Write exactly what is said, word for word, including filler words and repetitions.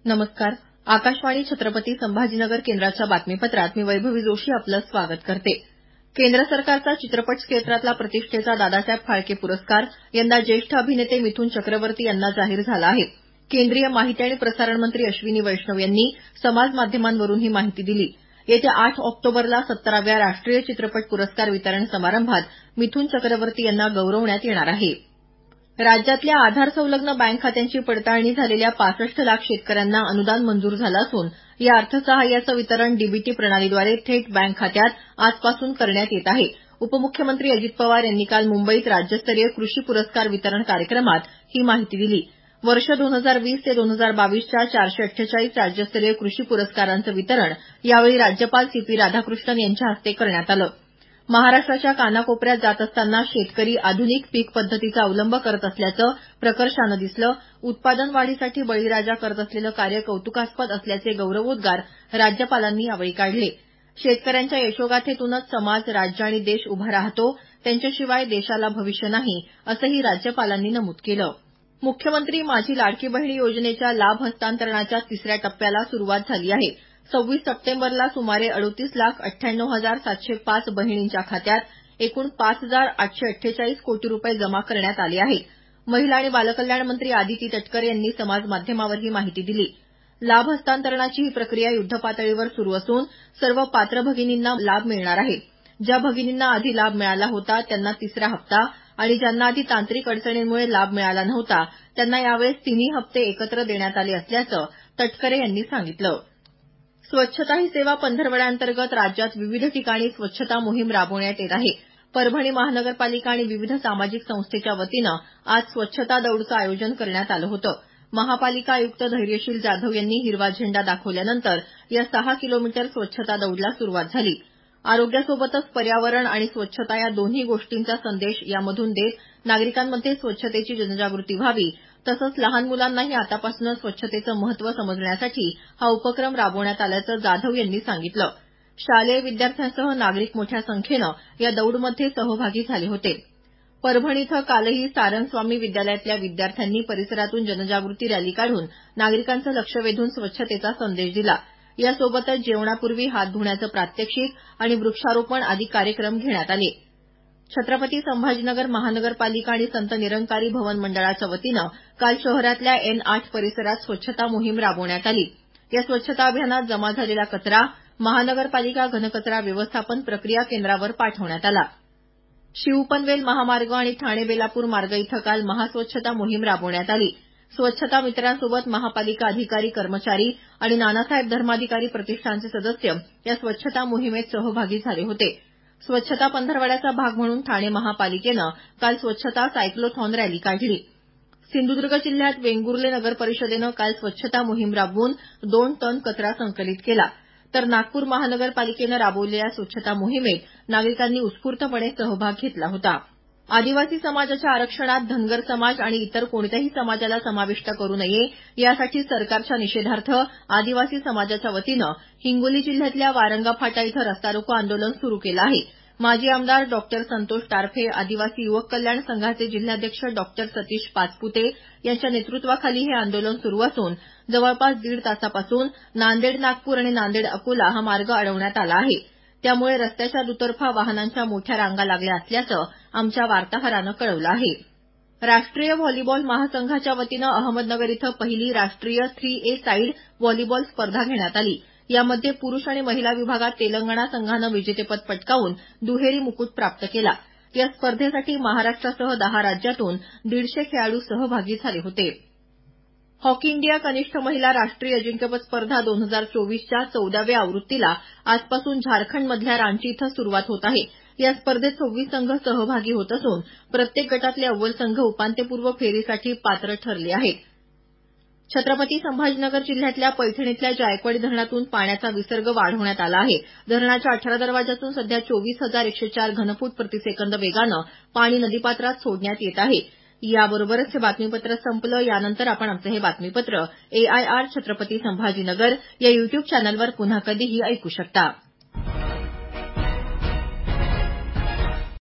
नमस्कार. आकाशवाणी छत्रपती संभाजीनगर केंद्राच्या बातमीपत्रात मी वैभवी जोशी आपलं स्वागत करते. केंद्र सरकारचा चित्रपट क्षेत्रातला प्रतिष्ठेचा दादासाहेब फाळके पुरस्कार यंदा ज्येष्ठ अभिनेते मिथुन चक्रवर्ती यांना जाहीर झाला आहे. केंद्रीय माहिती आणि प्रसारण मंत्री अश्विनी वैष्णव यांनी समाज माध्यमांवरून ही माहिती दिली. येत्या आठ ऑक्टोबरला सत्तराव्या राष्ट्रीय चित्रपट पुरस्कार वितरण समारंभात मिथुन चक्रवर्ती यांना गौरवण्यात येणार आहे. राज्यातल्या आधार संलग्न बँक खात्यांची पडताळणी झालेल्या पासष्ट लाख शेतकऱ्यांना अनुदान मंजूर झालं असून या अर्थसहाय्याचं वितरण डीबीटी प्रणालीद्वारे थेट बँक खात्यात आजपासून करण्यात येत आहे. उपमुख्यमंत्री अजित पवार यांनी काल मुंबईत राज्यस्तरीय कृषी पुरस्कार वितरण कार्यक्रमात ही माहिती दिली. वर्ष दोन हजार वीस ते दोन हजार बावीसच्या चारशे अठ्ठेचाळीस राज्यस्तरीय कृषी पुरस्कारांचं वितरण यावेळी राज्यपाल सी पी राधाकृष्णन यांच्या हस्ते करण्यात आलं. महाराष्ट्राच्या कानाकोपऱ्यात जात असताना शेतकरी आधुनिक पीक पद्धतीचा अवलंब करत असल्याचं प्रकर्षानं दिसलं. उत्पादन वाढीसाठी बळीराजा करत असलेलं कार्य कौतुकास्पद असल्याचे गौरवोद्गार राज्यपालांनी यावेळी काढले. शेतकऱ्यांच्या यशोगाथेतूनच समाज, राज्य आणि देश उभा राहतो, त्यांच्याशिवाय देशाला भविष्य नाही, असंही राज्यपालांनी नमूद केलं. मुख्यमंत्री माझी लाडकी बहीण योजनेच्या लाभ हस्तांतरणाच्या तिसऱ्या टप्प्याला सुरुवात झाली आहे. सव्वीस सप्टेंबरला सुमारे अडोतीस लाख अठ्ठ्याण्णव हजार सातशे पाच बहिणींच्या खात्यात एकूण पाच हजार आठशे अठ्ठेचाळीस कोटी रुपये जमा करण्यात आले आहेत. महिला आणि बालकल्याण मंत्री आदिती तटकरे यांनी समाज माध्यमावर ही माहिती दिली. लाभ हस्तांतरणाची ही प्रक्रिया युद्धपातळीवर सुरू असून सर्व पात्र भगिनींना लाभ मिळणार आहे. ज्या भगिनींना आधी लाभ मिळाला होता त्यांना तिसरा हप्ता आणि ज्यांना आधी तांत्रिक अडचणींमुळे लाभ मिळाला नव्हता त्यांना यावेळेस तिन्ही हप्ते एकत्र देण्यात आले असल्याचं तटकरे यांनी सांगितलं. स्वच्छता ही सेवा पंधरवड्याअंतर्गत राज्यात विविध ठिकाणी स्वच्छता मोहीम राबवण्यात येत आहे. परभणी महानगरपालिका आणि विविध सामाजिक संस्थेच्या वतीनं आज स्वच्छता दौडचं आयोजन करण्यात आलं होतं. महापालिका आयुक्त धैर्यशील जाधव यांनी हिरवा झेंडा दाखवल्यानंतर या सहा किलोमीटर स्वच्छता दौडला सुरुवात झाली. आरोग्यासोबतच पर्यावरण आणि स्वच्छता या दोन्ही गोष्टींचा संदेश यामधून देत नागरिकांमध्ये स्वच्छतेची जनजागृती व्हावी तसंच लहान मुलांनाही आतापासूनच स्वच्छतेचं महत्त्व समजण्यासाठी हा उपक्रम राबवण्यात आल्याचं जाधव यांनी सांगितलं. शालेय विद्यार्थ्यांसह नागरिक मोठ्या संख्येनं या दौडमध्ये सहभागी झाले होते. परभणी इथं कालही सारंगस्वामी विद्यालयातल्या विद्यार्थ्यांनी परिसरातून जनजागृती रॅली काढून नागरिकांचं लक्ष वेधून स्वच्छतेचा संदेश दिला. यासोबतच जेवणापूर्वी हात धुण्याचं प्रात्यक्षिक आणि वृक्षारोपण आदी कार्यक्रम घेण्यात आले. छत्रपती संभाजीनगर महानगरपालिका आणि संत निरंकारी भवन मंडळाच्या वतीनं काल शहरातल्या एन आठ परिसरात स्वच्छता मोहीम राबवण्यात आली. या स्वच्छता अभियानात जमा झालेला कचरा महानगरपालिका घनकचरा व्यवस्थापन प्रक्रिया केंद्रावर पाठवण्यात आला. शिवपनवेल महामार्ग आणि ठाणे बेलापूर मार्ग इथं काल महास्वच्छता मोहीम राबवण्यात आली. स्वच्छता मित्रांसोबत महापालिका अधिकारी, कर्मचारी आणि नानासाहेब धर्माधिकारी प्रतिष्ठानचे सदस्य या स्वच्छता मोहिमेत सहभागी झाले होते. स्वच्छता पंधरवड्याचा भाग म्हणून ठाणे महापालिकेनं काल स्वच्छता सायक्लोथॉन रॅली काढली. सिंधुदुर्ग जिल्ह्यात वेंगुर्ले नगर परिषदेनं काल स्वच्छता मोहीम राबवून दोन टन कचरा संकलित केला. तर नागपूर महानगरपालिकेनं राबवलेल्या स्वच्छता मोहिमेत नागरिकांनी उत्स्फूर्तपणे सहभाग घेतला होता. आदिवासी समाजाच्या आरक्षणात धनगर समाज आणि इतर कोणत्याही समाजाला समाविष्ट करू नये यासाठी सरकारच्या निषेधार्थ आदिवासी समाजाच्या वतीनं हिंगोली जिल्ह्यातल्या वारंगा फाटा इथं रस्ता रोको आंदोलन सुरू केलं आहे. माजी आमदार डॉक्टर संतोष टारफे, आदिवासी युवक कल्याण संघाचे जिल्हाध्यक्ष डॉक्टर सतीश पाचपुते यांच्या नेतृत्वाखाली हे आंदोलन सुरू असून जवळपास दीड तासापासून नांदेड नागपूर आणि नांदेड अकोला हा मार्ग अडवण्यात आला आहे. त्यामुळे रस्त्याच्या दुतर्फा वाहनांच्या मोठ्या रांगा लागल्या असल्याचं आमच्या वार्ताहरानं कळवलं आहे. राष्ट्रीय व्हॉलीबॉल महासंघाच्या वतीनं अहमदनगर इथं पहिली राष्ट्रीय थ्री ए साईड व्हॉलीबॉल स्पर्धा घेण्यात आली. यामध्ये पुरुष आणि महिला विभागात तेलंगणा संघानं विजेतेपद पटकावून दुहेरी मुकुट प्राप्त केला. या स्पर्धेसाठी महाराष्ट्रासह दहा राज्यातून दीडशे खेळाडू सहभागी झाले होते. हॉकी इंडिया कनिष्ठ महिला राष्ट्रीय अजिंक्यपद स्पर्धा दोन हजार चोवीसच्या चौदाव्या आवृत्तीला आजपासून झारखंडमधल्या रांची इथं सुरुवात होत आहे. या स्पर्धेत सव्वीस संघ सहभागी होत असून प्रत्येक गटातले अव्वल संघ उपांत्यपूर्व फेरीसाठी पात्र ठरले आहेत. छत्रपती संभाजीनगर जिल्ह्यातल्या पैठण इथल्या जायकवाडी धरणातून पाण्याचा विसर्ग वाढवण्यात आला आहे. धरणाच्या अठरा दरवाजातून सध्या चोवीस हजार एकशे चार घनफूट प्रतिसेकंद वेगानं पाणी नदीपात्रात सोडण्यात येत आहे. याबरोबरच हे बातमीपत्र संपलं. यानंतर आपण आमचं हे बातमीपत्र एआयआर छत्रपती संभाजीनगर या युट्यूब चॅनलवर पुन्हा कधीही ऐकू शकता.